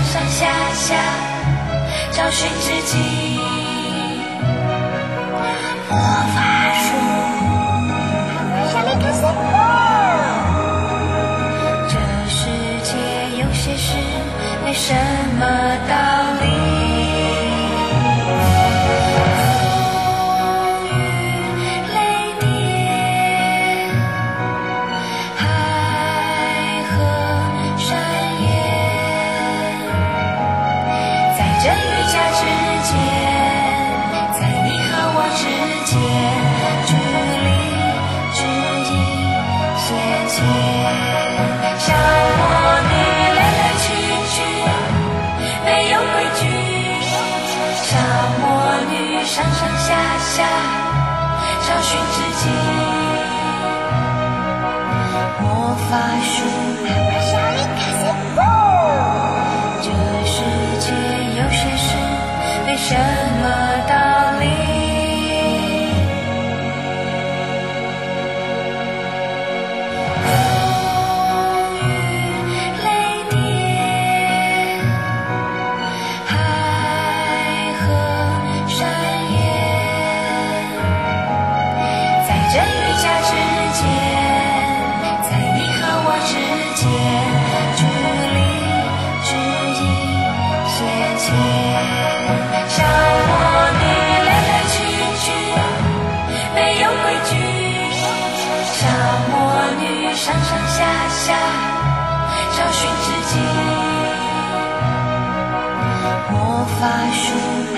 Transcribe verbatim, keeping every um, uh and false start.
上下下，找寻知己。魔法书， 下面开始。 这世界有些事没什么道理。小魔女来来去去，没有规矩。小魔女上上下下，找寻知己。魔法书， 下面开始。 这世界有些事没什么道理。小魔女来来去去，没有规矩。小魔女上上下下，找寻知己。魔法书。